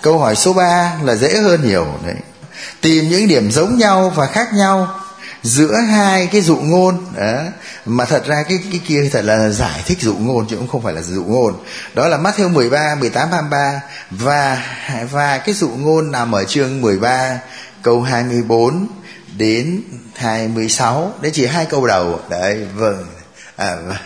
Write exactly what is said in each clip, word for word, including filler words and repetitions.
câu hỏi số ba là dễ hơn nhiều đấy. Tìm những điểm giống nhau và khác nhau giữa hai cái dụ ngôn đó. Mà thật ra cái cái kia thật là giải thích dụ ngôn chứ cũng không phải là dụ ngôn. Đó là Matthew mười ba, mười tám, hai mươi ba. Và và cái dụ ngôn nằm ở chương mười ba, câu hai mươi bốn đến hai mươi sáu. Đấy chỉ hai câu đầu. Đấy, vâng. À, vâng.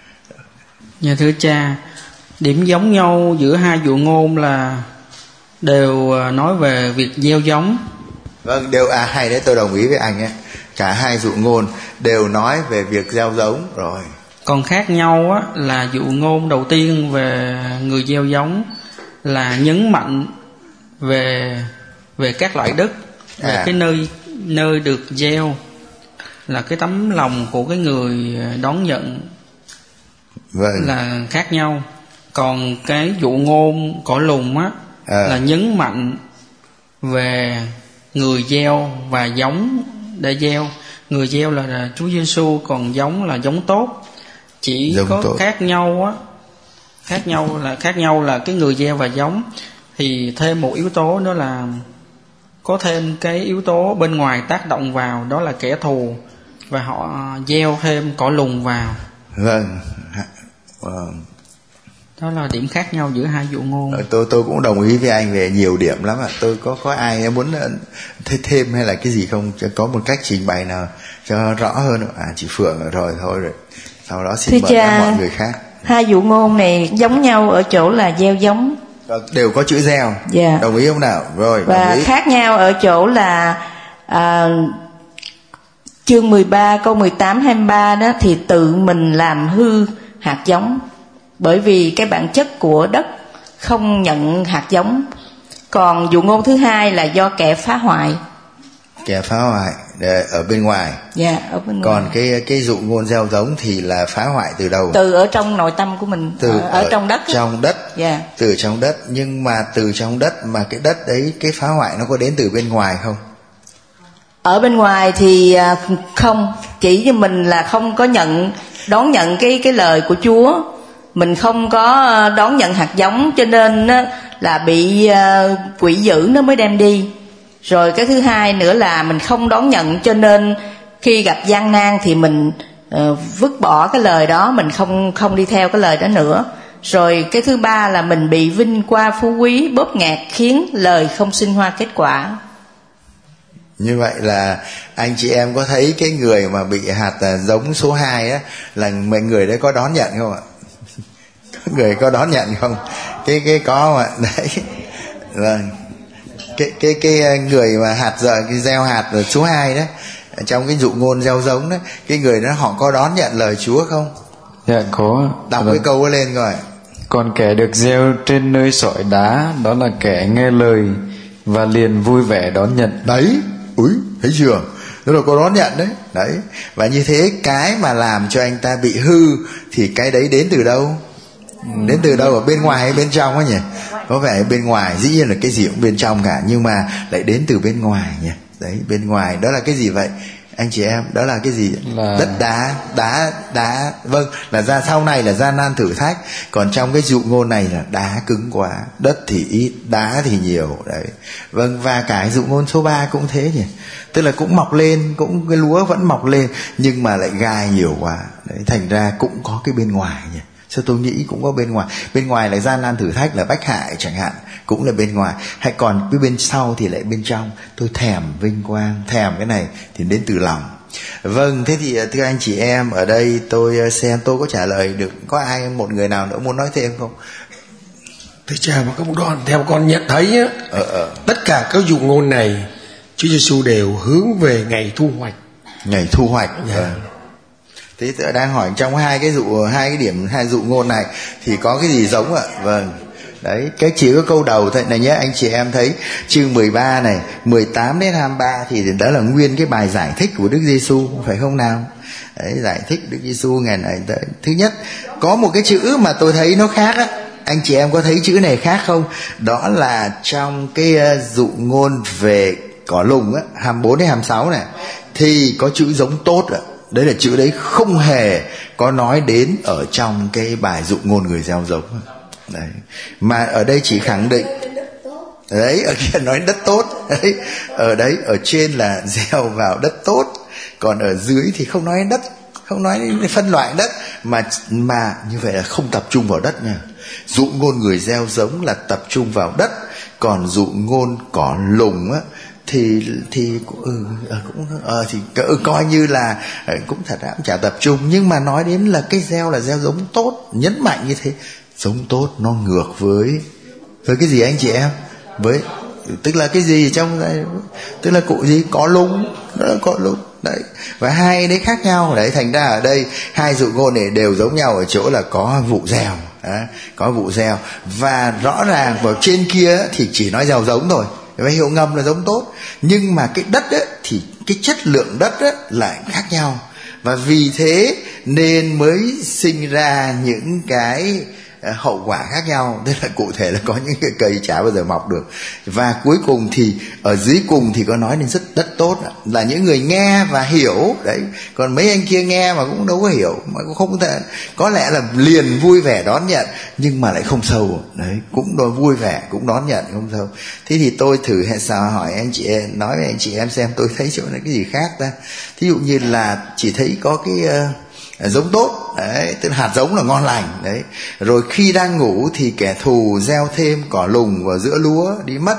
Dạ thưa cha, điểm giống nhau giữa hai dụ ngôn là đều nói về việc gieo giống. Vâng, đều à hay đấy, tôi đồng ý với anh ấy. Cả hai dụ ngôn đều nói về việc gieo giống rồi. Còn khác nhau á, là dụ ngôn đầu tiên về người gieo giống là nhấn mạnh về về các loại đất, về à. cái nơi nơi được gieo, là cái tấm lòng của cái người đón nhận. Vâng. Là khác nhau. Còn cái dụ ngôn cỏ lùng á à. là nhấn mạnh về người gieo và giống để gieo. Người gieo là, là Chúa Giêsu, còn giống là giống tốt. Chỉ giống có tốt. khác nhau á, khác nhau là khác nhau là cái người gieo và giống. Thì thêm một yếu tố nữa là có thêm cái yếu tố bên ngoài tác động vào, đó là kẻ thù, và họ gieo thêm cỏ lùng vào. Vâng. Vâng. Đó là điểm khác nhau giữa hai dụ ngôn. Tôi tôi cũng đồng ý với anh về nhiều điểm lắm ạ. Tôi có có ai muốn thêm thêm hay là cái gì không? Có một cách trình bày nào cho rõ hơn không? À, chị Phượng rồi thôi rồi. Sau đó xin Thưa mời cha, mọi người khác. Hai dụ ngôn này giống nhau ở chỗ là gieo giống. Đều có chữ gieo. Dạ. Đồng ý không nào? Rồi. Và khác nhau ở chỗ là à, chương mười ba câu mười tám hai mươi ba đó thì tự mình làm hư hạt giống. Bởi vì cái bản chất của đất không nhận hạt giống. Còn dụ ngôn thứ hai là do kẻ phá hoại. Kẻ phá hoại ở bên ngoài. Dạ, ở bên ngoài. Còn cái cái dụ ngôn gieo giống thì là phá hoại từ đâu? Từ ở trong nội tâm của mình, từ ở, ở, ở trong đất. Trong đất. Dạ. Từ trong đất, nhưng mà từ trong đất mà cái đất đấy, cái phá hoại nó có đến từ bên ngoài không? Ở bên ngoài thì không, chỉ cho mình là không có nhận đón nhận cái cái lời của Chúa. Mình không có đón nhận hạt giống, cho nên là bị quỷ dữ nó mới đem đi. Rồi cái thứ hai nữa là mình không đón nhận, cho nên khi gặp gian nan thì mình uh, vứt bỏ cái lời đó, mình không không đi theo cái lời đó nữa. Rồi cái thứ ba là mình bị vinh qua phú quý bóp nghẹt, khiến lời không sinh hoa kết quả. Như vậy là anh chị em có thấy cái người mà bị hạt giống số hai á, là mấy người đấy có đón nhận không ạ? Người có đón nhận không? Cái cái có mà đấy. Vâng. Cái cái cái người mà hạt giờ cái gieo hạt số hai đó, trong cái dụ ngôn gieo giống đó, cái người đó họ có đón nhận lời Chúa không? Dạ có. Đọc cái câu lên rồi. Còn kẻ được gieo trên nơi sỏi đá, đó là kẻ nghe lời và liền vui vẻ đón nhận. Đấy, úi, thấy chưa? Đó là có đón nhận đấy. Đấy. Và như thế cái mà làm cho anh ta bị hư thì cái đấy đến từ đâu? Đến từ đâu, ở bên ngoài hay bên trong á nhỉ? Có vẻ bên ngoài, dĩ nhiên là cái gì cũng bên trong cả, nhưng mà lại đến từ bên ngoài nhỉ? Đấy, bên ngoài đó là cái gì vậy anh chị em? Đó là cái gì? Là... đất đá, đá, đá. Vâng, là ra sau này là gian nan thử thách. Còn trong cái dụ ngôn này là đá cứng quá, đất thì ít, đá thì nhiều. Đấy. Vâng, và cái dụ ngôn số ba cũng thế nhỉ? Tức là cũng mọc lên, cũng cái lúa vẫn mọc lên, nhưng mà lại gai nhiều quá. Đấy, thành ra cũng có cái bên ngoài nhỉ? Sao tôi nghĩ cũng có bên ngoài. Bên ngoài là gian nan thử thách, là bách hại chẳng hạn, cũng là bên ngoài. Hay còn cái bên sau thì lại bên trong. Tôi thèm vinh quang, thèm cái này thì đến từ lòng. Vâng, thế thì thưa anh chị em, ở đây tôi xem tôi có trả lời được. Có ai, một người nào nữa muốn nói thêm không? Thưa cha, mà các con, theo con nhận thấy á, ờ, ờ. tất cả các dụ ngôn này Chúa Giêsu đều hướng về ngày thu hoạch. Ngày thu hoạch. Yeah. Vâng. Thế tôi đang hỏi trong hai cái dụ, hai cái điểm, hai dụ ngôn này thì có cái gì giống ạ? Vâng. Đấy, cái chỉ có câu đầu thôi này nhé, anh chị em thấy chương mười ba này, mười tám đến hai mươi ba thì đó là nguyên cái bài giải thích của Đức Giêsu, phải không nào? Đấy, giải thích Đức Giêsu ngày này. Đấy. Thứ nhất, có một cái chữ mà tôi thấy nó khác á, anh chị em có thấy chữ này khác không? Đó là trong cái uh, dụ ngôn về cỏ lùng á, hai mươi bốn đến hai mươi sáu này, thì có chữ giống tốt ạ. Đấy là chữ đấy không hề có nói đến ở trong cái bài dụ ngôn người gieo giống. Đấy. Mà ở đây chỉ khẳng định Đấy, ở kia nói đất tốt. Đấy, ở đấy, ở trên là gieo vào đất tốt, còn ở dưới thì không nói đất, không nói phân loại đất, mà mà như vậy là không tập trung vào đất nha. Dụ ngôn người gieo giống là tập trung vào đất, còn dụ ngôn cỏ lùng á thì thì ừ, cũng ờ, thì ừ, coi như là cũng thật ra cũng chả tập trung, nhưng mà nói đến là cái gieo là gieo giống tốt, nhấn mạnh như thế. Giống tốt nó ngược với với cái gì anh chị em? Với tức là cái gì trong tức là cụ gì có lung, đó là có lung đấy, và hai đấy khác nhau đấy. Thành ra ở đây hai dụ ngôn này đều giống nhau ở chỗ là có vụ gieo, à, có vụ gieo, và rõ ràng vào trên kia thì chỉ nói gieo giống thôi, và hiệu ngầm là giống tốt, nhưng mà cái đất ấy, thì cái chất lượng đất ấy, lại khác nhau, và vì thế nên mới sinh ra những cái hậu quả khác nhau. Tức là cụ thể là có những cái cây chả bao giờ mọc được. Và cuối cùng thì ở dưới cùng thì có nói đến rất đất tốt là những người nghe và hiểu đấy, còn mấy anh kia nghe mà cũng đâu có hiểu, mà cũng không thể, có lẽ là liền vui vẻ đón nhận nhưng mà lại không sâu đấy, cũng đôi vui vẻ cũng đón nhận không sâu. Thế thì tôi thử hệ sao hỏi anh chị em, nói với anh chị em xem tôi thấy chỗ này cái gì khác ta. Thí dụ như là chỉ thấy có cái uh, giống tốt đấy, tức là hạt giống là ngon lành đấy. Rồi khi đang ngủ thì kẻ thù gieo thêm cỏ lùng vào giữa lúa đi mất,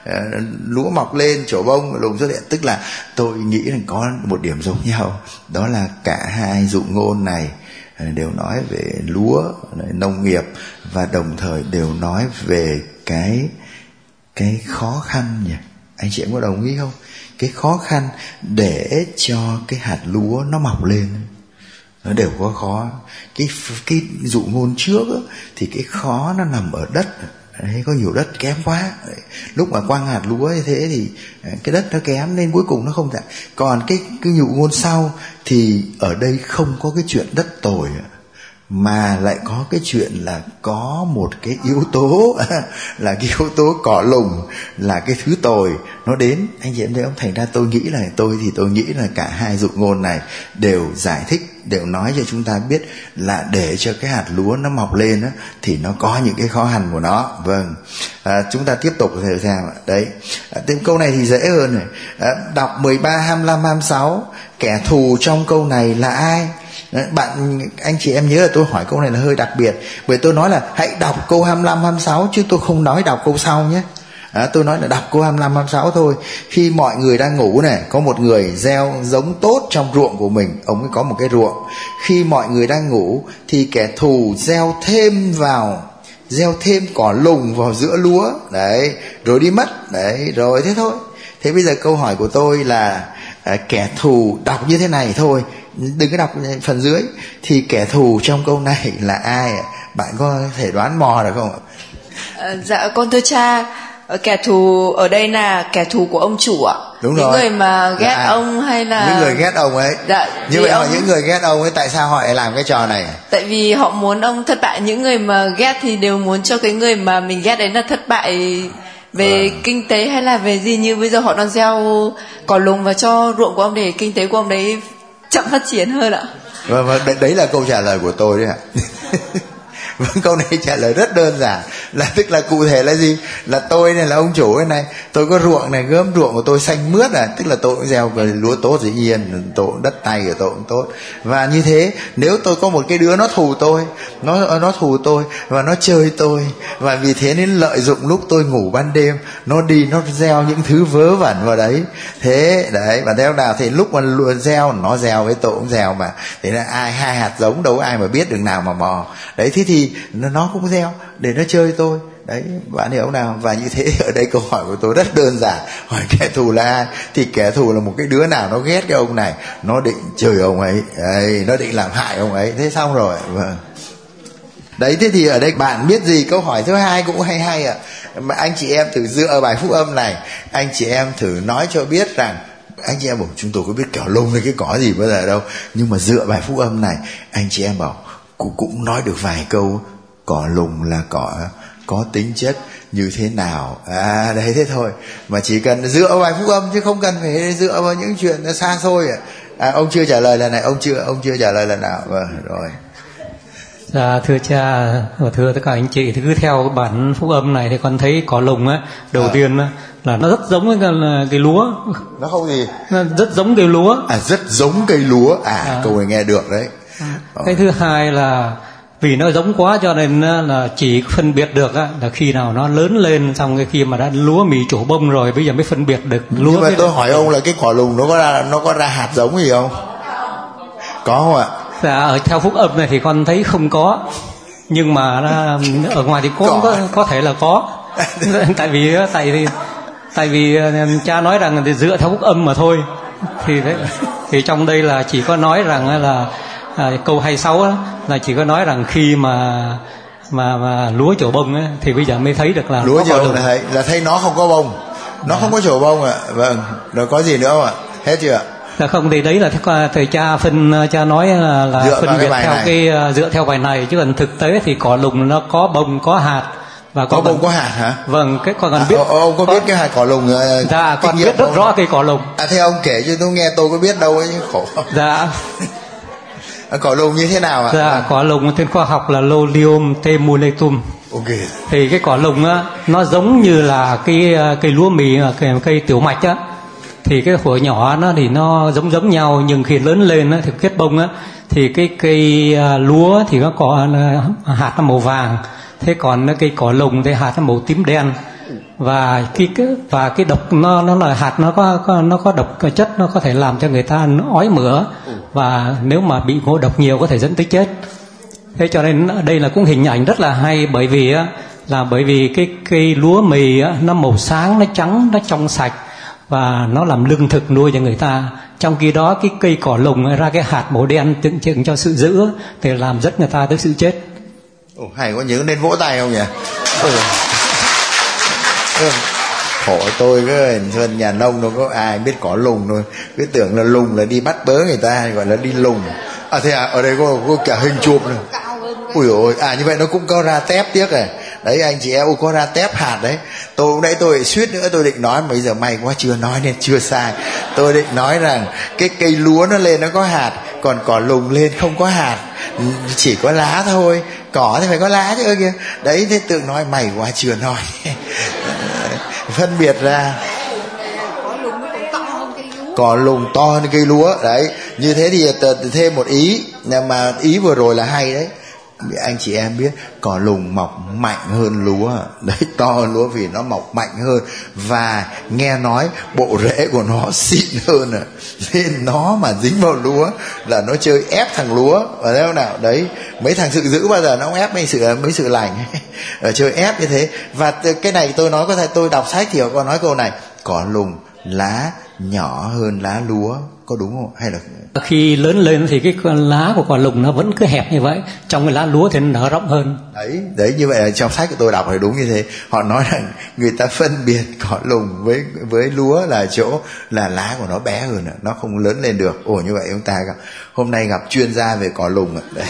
lúa mọc lên trổ bông lùng xuất hiện. Tức là tôi nghĩ là có một điểm giống nhau, đó là cả hai dụ ngôn này đều nói về lúa, nông nghiệp, và đồng thời đều nói về cái cái khó khăn nhỉ. Anh chị em có đồng ý không? Cái khó khăn để cho cái hạt lúa nó mọc lên nó đều có khó. Cái cái dụ ngôn trước á, thì cái khó nó nằm ở đất. Đấy, có nhiều đất kém quá. Đấy, lúc mà quăng hạt lúa như thế thì cái đất nó kém nên cuối cùng nó không ra. Còn cái cái dụ ngôn sau thì ở đây không có cái chuyện đất tồi, mà lại có cái chuyện là có một cái yếu tố là cái yếu tố cỏ lùng, là cái thứ tồi nó đến. Anh chị em thấy không? Thành ra tôi nghĩ là tôi thì tôi nghĩ là cả hai dụ ngôn này đều giải thích, đều nói cho chúng ta biết là để cho cái hạt lúa nó mọc lên á, thì nó có những cái khó khăn của nó. Vâng, à, chúng ta tiếp tục thử xem đấy. À, tên câu này thì dễ hơn này. À, đọc mười ba, hai mươi lăm, hai mươi sáu, kẻ thù trong câu này là ai? Bạn anh chị em nhớ là tôi hỏi câu này là hơi đặc biệt, bởi tôi nói là hãy đọc câu hai mươi lăm, hai mươi sáu chứ tôi không nói đọc câu sau nhé. À, tôi nói là đọc câu hai mươi lăm, hai mươi sáu thôi. Khi mọi người đang ngủ này, có một người gieo giống tốt trong ruộng của mình, ông ấy có một cái ruộng. Khi mọi người đang ngủ thì kẻ thù gieo thêm vào gieo thêm cỏ lùng vào giữa lúa đấy, rồi đi mất đấy, rồi thế thôi. Thế bây giờ câu hỏi của tôi là à, kẻ thù đọc như thế này thôi, đừng có đọc phần dưới. Thì kẻ thù trong câu này là ai ạ? Bạn có thể đoán mò được không ạ? À, dạ con thưa cha, kẻ thù ở đây là kẻ thù của ông chủ ạ. Đúng những rồi. người mà ghét à, ông hay là những người ghét ông ấy. Dạ, như vậy ông... mà những người ghét ông ấy tại sao họ lại làm cái trò này? Tại vì họ muốn ông thất bại. Những người mà ghét thì đều muốn cho cái người mà mình ghét đấy là thất bại về à. kinh tế hay là về gì. Như bây giờ họ đang gieo cỏ lùng và cho ruộng của ông để kinh tế của ông đấy chậm phát triển hơn ạ. Vâng, vâng, đấy, đấy là câu trả lời của tôi đấy ạ. Vâng, câu này trả lời rất đơn giản, là tức là cụ thể là gì? Là tôi này là ông chủ này, tôi có ruộng này, gớm ruộng của tôi xanh mướt à, tức là tôi cũng gieo cái lúa tốt dĩ nhiên, tôi đất tay của tôi cũng tốt. Và như thế, nếu tôi có một cái đứa nó thù tôi, nó nó thù tôi và nó chơi tôi, và vì thế nên lợi dụng lúc tôi ngủ ban đêm, nó đi nó gieo những thứ vớ vẩn vào đấy. Thế đấy, và theo nào thì lúc mà gieo nó gieo với tôi cũng gieo mà. Thế là ai hai hạt giống đâu có ai mà biết được nào mà mò. Đấy, thế thì nó cũng gieo để nó chơi tôi đấy, bạn hiểu không nào? Và như thế ở đây câu hỏi của tôi rất đơn giản, hỏi kẻ thù là ai? Thì kẻ thù là một cái đứa nào nó ghét cái ông này, nó định chơi ông ấy đấy, nó định làm hại ông ấy, thế xong rồi. Vâng. Đấy, thế thì ở đây bạn biết gì? Câu hỏi thứ hai cũng hay hay ạ. Mà anh chị em thử dựa bài phúc âm này, anh chị em thử nói cho biết rằng, anh chị em bảo chúng tôi có biết kẻo lông hay cái cỏ gì bao giờ đâu, nhưng mà dựa bài phúc âm này, anh chị em bảo cũng, cũng nói được vài câu. Cỏ lùng là cỏ có tính chất như thế nào, à đấy, thế thôi. Mà chỉ cần dựa vào bài phúc âm chứ không cần phải dựa vào những chuyện xa xôi. À, ông chưa trả lời lần này, ông chưa ông chưa trả lời lần nào. Vâng, rồi. Dạ thưa cha và thưa tất cả anh chị, thì cứ theo bản phúc âm này thì con thấy cỏ lùng á, đầu à. tiên á, là nó rất giống với cái, cái lúa. Nó không gì? Nó rất giống cây lúa. À, rất giống cây lúa. À, à. Câu này nghe được đấy. À. Cái thứ hai là vì nó giống quá cho nên là chỉ phân biệt được á, là khi nào nó lớn lên, xong cái khi mà đã lúa mì trổ bông rồi bây giờ mới phân biệt được lúa. Nhưng mà tôi hỏi ông là cái cỏ lùng nó có ra nó có ra hạt giống gì không? Có không ạ? Dạ ở theo phúc âm này thì con thấy không có, nhưng mà ở ngoài thì có có, có thể là có. tại vì tại vì tại vì cha nói rằng thì dựa theo phúc âm mà thôi, thì đấy, thì trong đây là chỉ có nói rằng là à, câu hai mươi sáu đó, là chỉ có nói rằng khi mà mà mà lúa trổ bông ấy, thì bây giờ mới thấy được là lúa trổ bông là thấy là thấy nó không có bông, nó à. không có trổ bông ạ. À. Vâng, rồi có gì nữa không ạ? Hết chưa ạ? Dạ không, thì đấy là thầy cha phân cha nói là, là phân biệt theo này. cái dựa theo bài này, chứ còn thực tế thì cỏ lùng nó có bông có hạt. Và có bông có hạt hả? Vâng, cái con còn à, biết. Ông có, có biết cái hạt cỏ lùng? Dạ, con biết rất rõ cây cỏ lùng. À thế ông kể cho tôi nghe, tôi có biết đâu ấy chứ khổ. Dạ. À, cỏ lùng như thế nào ạ? Dạ, cỏ lùng tên khoa học là Lolium temuletum. Ok. Thì cái cỏ lùng á, nó giống như là cái cây lúa mì, cây, cây tiểu mạch á. Thì cái hồi nhỏ nó thì nó giống giống nhau, nhưng khi lớn lên á, thì kết bông á, thì cái cây lúa thì nó có hạt nó màu vàng, thế còn cái cỏ lùng thì hạt nó màu tím đen. Và cái và cái độc nó nó là hạt nó có, có nó có độc chất, nó có thể làm cho người ta ói mửa, và nếu mà bị ngộ độc nhiều có thể dẫn tới chết. Thế cho nên đây là cũng hình ảnh rất là hay, bởi vì á là bởi vì cái cây lúa mì á, nó màu sáng, nó trắng, nó trong sạch, và nó làm lương thực nuôi cho người ta. Trong khi đó cái cây cỏ lùng ra cái hạt màu đen tượng trưng cho sự dữ, thì làm rất người ta tới sự chết. Ồ, hay có nhớ nên vỗ tay không nhỉ? Ừ. Ừ. Khổ tôi cái dân nhà nông đâu có ai biết cỏ lùng thôi, cứ tưởng là lùng là đi bắt bớ người ta, gọi là đi lùng. À thế à, ở đây có, có cả hình chụp này. Ui ôi, à như vậy nó cũng có ra tép tiếc này. Đấy anh chị em có ra tép hạt đấy. Tôi cũng nãy tôi suýt nữa tôi định nói, bây giờ may quá chưa nói nên chưa sai. Tôi định nói rằng cái cây lúa nó lên nó có hạt, còn cỏ lùng lên không có hạt, chỉ có lá thôi. Cỏ thì phải có lá chứ kìa. Đấy, thế tự nói may quá chưa nói. Phân biệt ra. Cỏ lùng to hơn cây lúa. Đấy, như thế thì thêm một ý, nhưng mà ý vừa rồi là hay đấy. Anh chị em biết cỏ lùng mọc mạnh hơn lúa. Đấy, to hơn lúa vì nó mọc mạnh hơn. Và nghe nói bộ rễ của nó xịn hơn à. Nên nó mà dính vào lúa là nó chơi ép thằng lúa. Ở đâu nào? Đấy, mấy thằng sự dữ bao giờ nó ép mấy sự, mấy sự lành. Ở chơi ép như thế. Và cái này tôi nói có thể tôi đọc sách thì có nói câu này: cỏ lùng lá nhỏ hơn lá lúa. Có đúng không? Hay là khi lớn lên thì cái lá của cỏ lùng nó vẫn cứ hẹp như vậy, trong cái lá lúa thì nó nở rộng hơn. Đấy, đấy như vậy là trong sách của tôi đọc thì đúng như thế. Họ nói rằng người ta phân biệt cỏ lùng với với lúa là chỗ là lá của nó bé hơn, nó không lớn lên được. Ồ, như vậy chúng ta gặp hôm nay gặp chuyên gia về cỏ lùng đấy.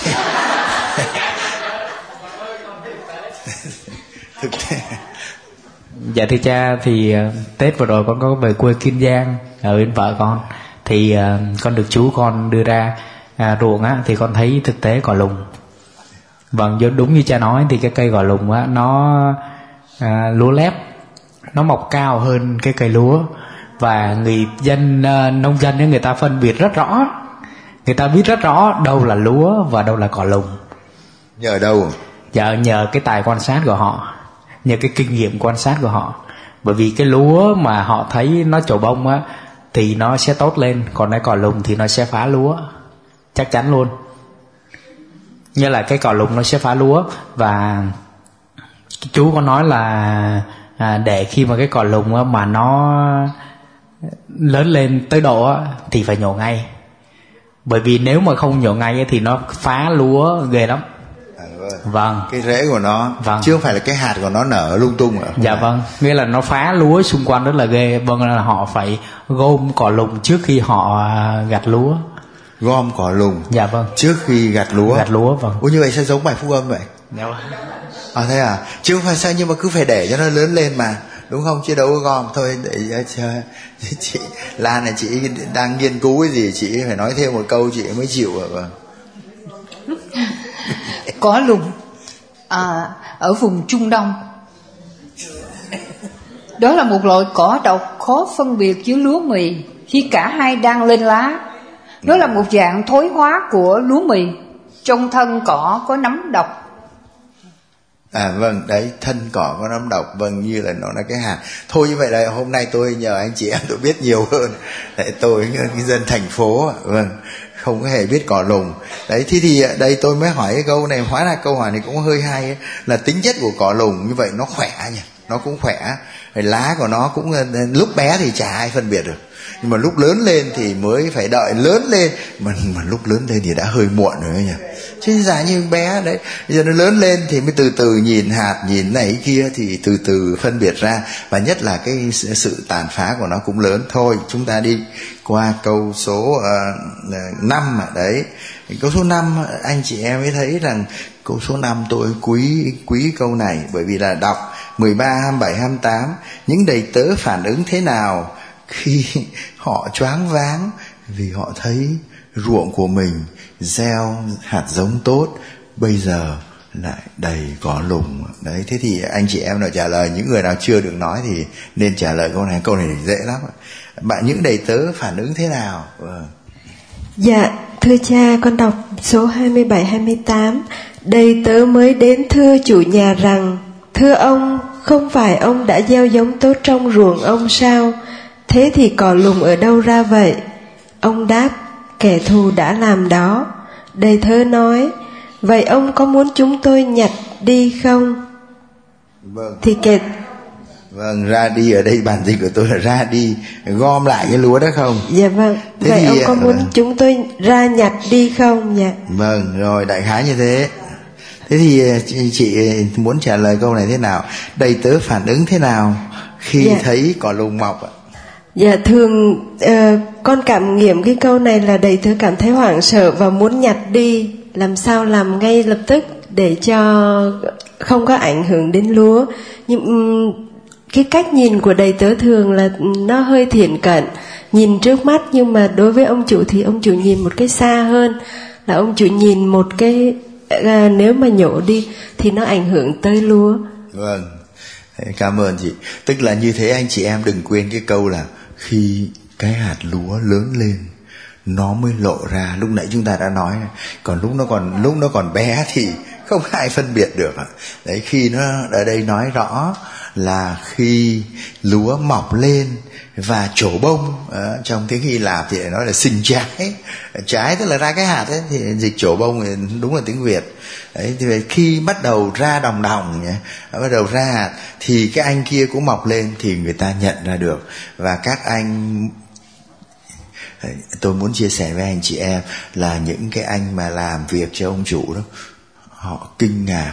Thực tế. Dạ thưa cha, thì uh, Tết vừa rồi con có về quê Kiên Giang ở bên vợ con, thì uh, con được chú con đưa ra uh, ruộng á, thì con thấy thực tế cỏ lùng. Vâng, đúng như cha nói thì cái cây cỏ lùng á, nó uh, lúa lép, nó mọc cao hơn cái cây lúa, và người dân uh, nông dân ấy, người ta phân biệt rất rõ, người ta biết rất rõ đâu là lúa và đâu là cỏ lùng. Nhờ đâu? Dạ nhờ cái tài quan sát của họ, nhờ cái kinh nghiệm quan sát của họ. Bởi vì cái lúa mà họ thấy nó trổ bông á thì nó sẽ tốt lên, còn cái cỏ lùng thì nó sẽ phá lúa, chắc chắn luôn. Như là cái cỏ lùng nó sẽ phá lúa. Và chú có nói là à, để khi mà cái cỏ lùng á, mà nó lớn lên tới độ á, thì phải nhổ ngay. Bởi vì nếu mà không nhổ ngay á, thì nó phá lúa ghê lắm. Vâng. Cái rễ của nó, vâng, chứ không phải là cái hạt của nó nở lung tung ở. Dạ vâng, nghĩa là nó phá lúa xung quanh rất là ghê. Vâng, là họ phải gom cỏ lùng trước khi họ gặt lúa. Gom cỏ lùng? Dạ vâng, trước khi gặt lúa. Gặt lúa, vâng. Ủa như vậy sao giống bài phúc âm vậy? Dạ vâng. À thế à? Chứ không phải sao, nhưng mà cứ phải để cho nó lớn lên mà, đúng không? Chứ đâu có gom thôi để cho chị Lan này, chị đang nghiên cứu cái gì, chị phải nói thêm một câu chị mới chịu. Vâng. cỏ lùng à, ở vùng Trung Đông. Đó là một loại cỏ độc khó phân biệt với lúa mì khi cả hai đang lên lá. Đó là một dạng thối hóa của lúa mì. Trong thân cỏ có nấm độc. À vâng, đấy, thân cỏ có nấm độc, vâng, như là nó là cái hạt. Thôi như vậy là hôm nay tôi nhờ anh chị em tôi biết nhiều hơn. Đấy, tôi cái dân thành phố, vâng, không có hề biết cỏ lùng. Đấy, thế thì đây tôi mới hỏi cái câu này, hóa ra câu hỏi này cũng hơi hay ấy, là tính chất của cỏ lùng như vậy nó khỏe nhỉ, nó cũng khỏe. Lá của nó cũng lúc bé thì chả ai phân biệt được, nhưng mà lúc lớn lên thì mới phải đợi lớn lên, mà, mà lúc lớn lên thì đã hơi muộn rồi nhỉ. Chứ giả như bé đấy, giờ nó lớn lên thì mới từ từ nhìn hạt, nhìn này kia thì từ từ phân biệt ra, và nhất là cái sự tàn phá của nó cũng lớn. Thôi chúng ta đi qua câu số năm uh, đấy. Câu số năm anh chị em mới thấy rằng câu số năm tôi quý quý câu này, bởi vì là đọc mười ba, hai mươi bảy, hai mươi tám, những đầy tớ phản ứng thế nào khi họ choáng váng vì họ thấy ruộng của mình gieo hạt giống tốt, bây giờ lại đầy cỏ lùng. Đấy, thế thì anh chị em nào trả lời, những người nào chưa được nói thì nên trả lời câu này. Câu này dễ lắm. Bạn những đầy tớ phản ứng thế nào? Vâng. Dạ, thưa cha, con đọc số hai mươi bảy, hai mươi tám. Đầy tớ mới đến thưa chủ nhà rằng: thưa ông, không phải ông đã gieo giống tốt trong ruộng ông sao? Thế thì cỏ lùng ở đâu ra vậy? Ông đáp: kẻ thù đã làm đó. Đầy tớ nói: vậy ông có muốn chúng tôi nhặt đi không? Vâng. Thì kẻ Vâng, ra đi ở đây bản dịch của tôi là ra đi gom lại cái lúa đó không? Dạ vâng. Thế vậy thì, ông có muốn vâng. chúng tôi ra nhặt đi không? Dạ. Vâng, rồi đại khái như thế. Thế thì chị, chị muốn trả lời câu này thế nào? Đầy tớ phản ứng thế nào khi dạ. thấy cỏ lùng mọc ạ? Dạ thường uh, con cảm nghiệm cái câu này là đầy tớ cảm thấy hoảng sợ và muốn nhặt đi, làm sao làm ngay lập tức để cho không có ảnh hưởng đến lúa. Nhưng um, cái cách nhìn của đầy tớ thường là nó hơi thiển cận, nhìn trước mắt, nhưng mà đối với ông chủ thì ông chủ nhìn một cái xa hơn, là ông chủ nhìn một cái à, nếu mà nhổ đi thì nó ảnh hưởng tới lúa. Vâng, cảm ơn chị. Tức là như thế anh chị em đừng quên cái câu là khi cái hạt lúa lớn lên nó mới lộ ra. Lúc nãy chúng ta đã nói, còn lúc nó còn lúc nó còn bé thì không ai phân biệt được. Đấy, khi nó ở đây nói rõ là khi lúa mọc lên và trổ bông, à, trong tiếng Hy Lạp thì nói là sinh trái. Trái tức là ra cái hạt ấy, thì dịch trổ bông thì đúng là tiếng Việt. Đấy, thì khi bắt đầu ra đồng đồng nhé, bắt đầu ra hạt thì cái anh kia cũng mọc lên thì người ta nhận ra được. Và các anh, tôi muốn chia sẻ với anh chị em là những cái anh mà làm việc cho ông chủ đó, họ kinh ngạc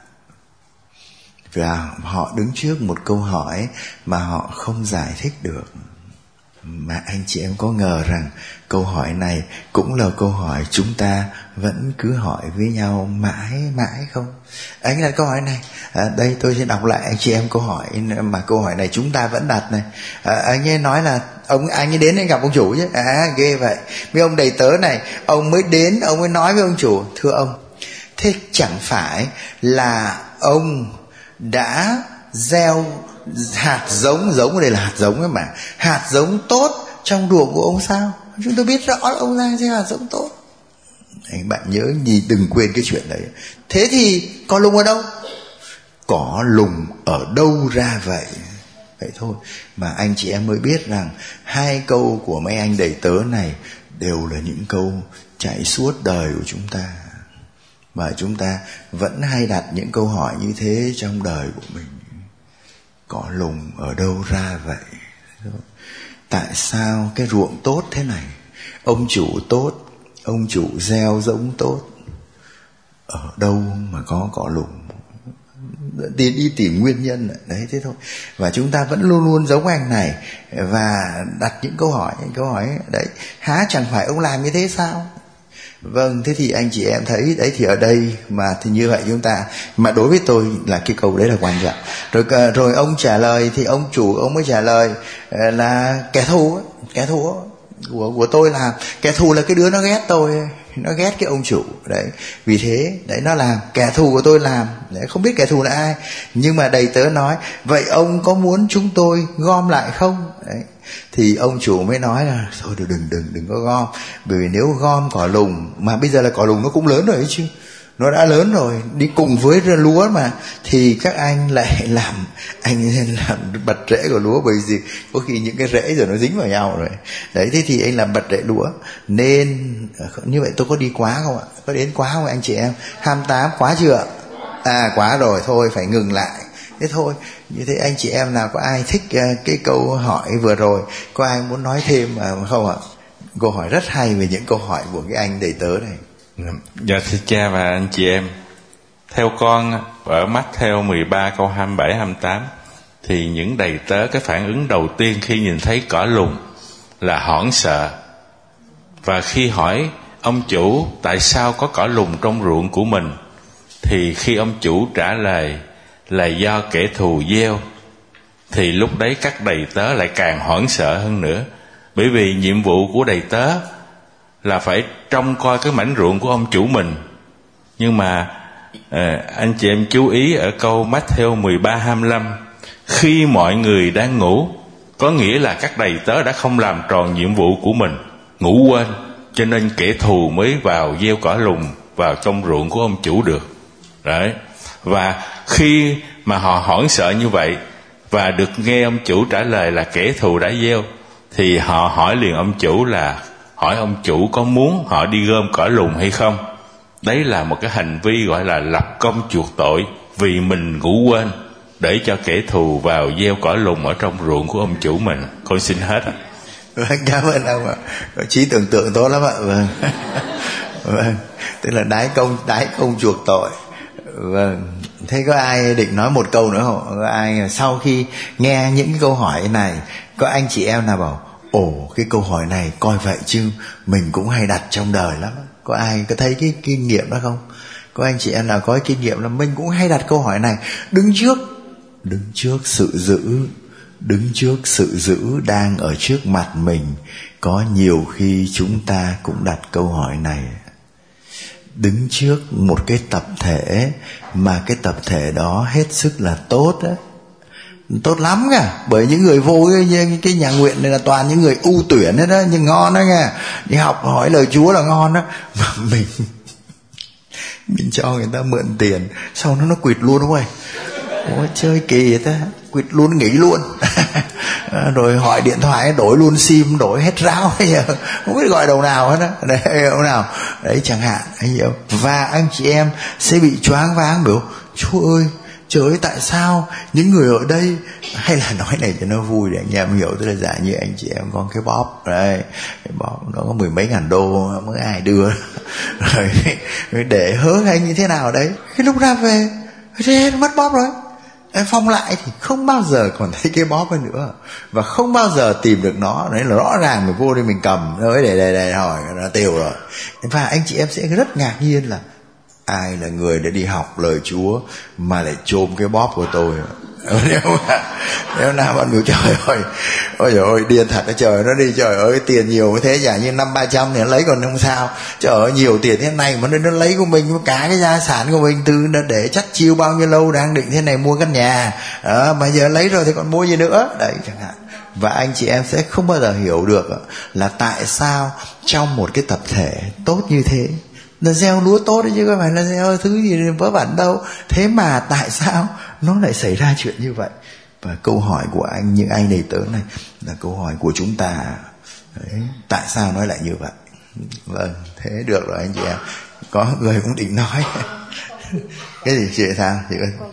và họ đứng trước một câu hỏi mà họ không giải thích được. Mà anh chị em có ngờ rằng câu hỏi này cũng là câu hỏi chúng ta vẫn cứ hỏi với nhau mãi mãi không? Anh đặt câu hỏi này, à, đây tôi sẽ đọc lại anh chị em câu hỏi mà câu hỏi này chúng ta vẫn đặt này. À, anh ấy nói là ông anh ấy đến anh gặp ông chủ chứ, à ghê vậy. Mấy ông đầy tớ này, ông mới đến ông mới nói với ông chủ: thưa ông, thế chẳng phải là ông đã gieo hạt giống, giống ở đây là hạt giống ấy mà, hạt giống tốt trong ruộng của ông sao? Chúng tôi biết rõ là ông ra gieo hạt giống tốt. Anh bạn nhớ gì, đừng quên cái chuyện đấy. Thế thì cỏ lùng ở đâu? Cỏ lùng ở đâu ra vậy? Vậy thôi mà anh chị em mới biết rằng hai câu của mấy anh đầy tớ này đều là những câu chạy suốt đời của chúng ta, mà chúng ta vẫn hay đặt những câu hỏi như thế trong đời của mình. Cỏ lùng ở đâu ra vậy? Tại sao cái ruộng tốt thế này, ông chủ tốt, ông chủ gieo giống tốt, ở đâu mà có cỏ lùng? Đi, đi tìm nguyên nhân đấy, thế thôi. Và chúng ta vẫn luôn luôn giống anh này và đặt những câu hỏi, những câu hỏi đấy, há chẳng phải ông làm như thế sao? Vâng, thế thì anh chị em thấy đấy, thì ở đây mà thì như vậy chúng ta, mà đối với tôi là cái câu đấy là quan trọng. Rồi rồi ông trả lời thì ông chủ ông mới trả lời là kẻ thù, kẻ thù của của tôi là kẻ thù là cái đứa nó ghét tôi. nó ghét cái ông chủ đấy. Vì thế đấy, nó làm kẻ thù của tôi làm đấy, không biết kẻ thù là ai. Nhưng mà đầy tớ nói vậy ông có muốn chúng tôi gom lại không đấy, thì ông chủ mới nói là thôi đừng đừng đừng có gom, bởi vì nếu gom cỏ lùng, mà bây giờ là cỏ lùng nó cũng lớn rồi ấy chứ, nó đã lớn rồi, đi cùng với lúa mà, thì các anh lại làm anh làm bật rễ của lúa, bởi vì có khi những cái rễ rồi nó dính vào nhau rồi đấy. Thế thì anh làm bật rễ lúa, nên như vậy tôi có đi quá không ạ? Có đến quá không anh chị em? Hai mươi tám quá chưa? À quá rồi, thôi phải ngừng lại. Thế thôi, như thế anh chị em nào có ai thích cái câu hỏi vừa rồi, có ai muốn nói thêm mà không ạ? Câu hỏi rất hay về những câu hỏi của cái anh đầy tớ này. Dạ thưa cha và anh chị em, theo con ở Matthew mười ba câu hai mươi bảy hai mươi tám thì những đầy tớ, cái phản ứng đầu tiên khi nhìn thấy cỏ lùng là hoảng sợ. Và khi hỏi ông chủ tại sao có cỏ lùng trong ruộng của mình, thì khi ông chủ trả lời là do kẻ thù gieo, thì lúc đấy các đầy tớ lại càng hoảng sợ hơn nữa. Bởi vì nhiệm vụ của đầy tớ là phải trông coi cái mảnh ruộng của ông chủ mình. Nhưng mà à, anh chị em chú ý ở câu Matthew mười ba hai mươi lăm, khi mọi người đang ngủ, có nghĩa là các đầy tớ đã không làm tròn nhiệm vụ của mình, ngủ quên, cho nên kẻ thù mới vào gieo cỏ lùng vào trong ruộng của ông chủ được. Đấy. Và khi mà họ hoảng sợ như vậy và được nghe ông chủ trả lời là kẻ thù đã gieo, thì họ hỏi liền ông chủ là hỏi ông chủ có muốn họ đi gom cỏ lùng hay không. Đấy là một cái hành vi gọi là lập công chuộc tội, vì mình ngủ quên để cho kẻ thù vào gieo cỏ lùng ở trong ruộng của ông chủ mình. Con xin hết ạ. Vâng, cảm ơn ông ạ. Trí tưởng tượng tốt lắm ạ. Vâng. Vâng, tức là đái công đái công chuộc tội. Vâng. Thế có ai định nói một câu nữa không? Có ai sau khi nghe những cái câu hỏi này, có anh chị em nào bảo ồ cái câu hỏi này coi vậy chứ mình cũng hay đặt trong đời lắm. Có ai có thấy cái kinh nghiệm đó không? Có anh chị em nào có cái kinh nghiệm là mình cũng hay đặt câu hỏi này, đứng trước đứng trước sự dữ đứng trước sự dữ đang ở trước mặt mình. Có nhiều khi chúng ta cũng đặt câu hỏi này, đứng trước một cái tập thể mà cái tập thể đó hết sức là tốt á, tốt lắm cả, bởi những người vô cái, cái nhà nguyện này là toàn những người ưu tuyển hết đó, nhưng ngon đó nha, đi học hỏi lời Chúa là ngon đó, mà mình mình cho người ta mượn tiền sau nó nó quỵt luôn đúng không? Ôi chơi kỳ vậy ta, quỵt luôn nghỉ luôn. Rồi hỏi điện thoại đổi luôn sim, đổi hết ráo, không biết gọi đầu nào hết đó, đấy đầu nào đấy chẳng hạn, anh hiểu. Và anh chị em sẽ bị choáng váng biểu Chúa ơi, trời ơi tại sao những người ở đây, hay là nói này cho nó vui để anh em hiểu, tức là giả như anh chị em có cái bóp đây, cái bóp nó có mười mấy ngàn đô mới ai đưa rồi để hớ hay như thế nào đấy, cái lúc ra về thế mất bóp rồi, em phong lại thì không bao giờ còn thấy cái bóp ấy nữa, và không bao giờ tìm được nó. Đấy là rõ ràng mình vô đây mình cầm nó để để để hỏi nó tiêu rồi. Và anh chị em sẽ rất ngạc nhiên là ai là người đã đi học lời Chúa mà lại chôm cái bóp của tôi. Nếu mà, nếu nào bạn biểu trời ơi, ôi trời ơi điên thật đó trời, nó đi trời ơi tiền nhiều như thế, giả như năm ba trăm thì nó lấy còn không sao, trời ơi nhiều tiền thế này mà nó, nó lấy của mình cả cái gia sản của mình, từ nó để chắc chiêu bao nhiêu lâu đang định thế này mua căn nhà đó, mà giờ lấy rồi thì còn mua gì nữa đấy chẳng hạn. Và anh chị em sẽ không bao giờ hiểu được là tại sao trong một cái tập thể tốt như thế, là gieo lúa tốt đấy chứ không phải là gieo thứ gì vớ vẩn đâu, thế mà tại sao nó lại xảy ra chuyện như vậy? Và câu hỏi của anh, những anh đầy tớ này là câu hỏi của chúng ta đấy, tại sao nó lại như vậy? Vâng, thế được rồi anh chị em. Có người cũng định nói cái gì chị sao chị ơi?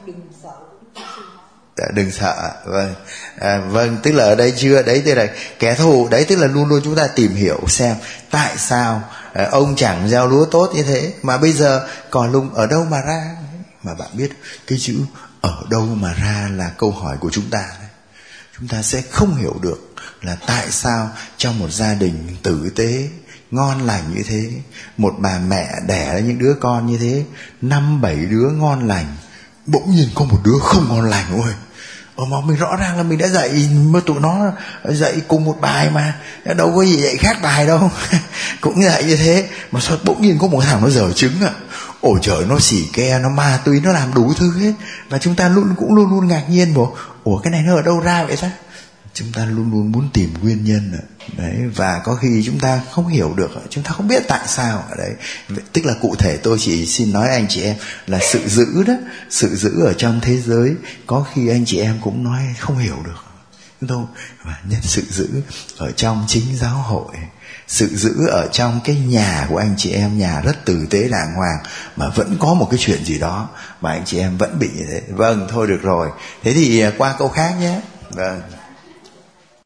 Đừng sợ. Vâng, à, vâng, tức là ở đây chưa đấy, tức là kẻ thù đấy, tức là luôn luôn chúng ta tìm hiểu xem tại sao à, ông chẳng gieo lúa tốt như thế mà bây giờ cỏ lùng ở đâu mà ra. Mà bạn biết cái chữ ở đâu mà ra là câu hỏi của chúng ta đấy. Chúng ta sẽ không hiểu được là tại sao trong một gia đình tử tế ngon lành như thế, một bà mẹ đẻ ra những đứa con như thế, năm bảy đứa ngon lành, bỗng nhiên có một đứa không ngon lành ôi. Ồ mà mình rõ ràng là mình đã dạy mà tụi nó dạy cùng một bài mà, đâu có gì dạy khác bài đâu. Cũng dạy như thế mà sao bỗng nhiên có một thằng nó dở chứng ạ. Ôi trời, nó xỉ ke, nó ma túy, nó làm đủ thứ hết. Và chúng ta luôn cũng luôn luôn ngạc nhiên bộ, ủa cái này nó ở đâu ra vậy ta? Chúng ta luôn luôn muốn tìm nguyên nhân đấy, và có khi chúng ta không hiểu được, chúng ta không biết tại sao ở đấy. Tức là cụ thể tôi chỉ xin nói anh chị em là sự giữ đó, sự giữ ở trong thế giới có khi anh chị em cũng nói không hiểu được đâu. Và nhất sự giữ ở trong chính giáo hội, sự giữ ở trong cái nhà của anh chị em, nhà rất tử tế đàng hoàng mà vẫn có một cái chuyện gì đó mà anh chị em vẫn bị như thế. Vâng, thôi được rồi. Thế thì qua câu khác nhé. Vâng.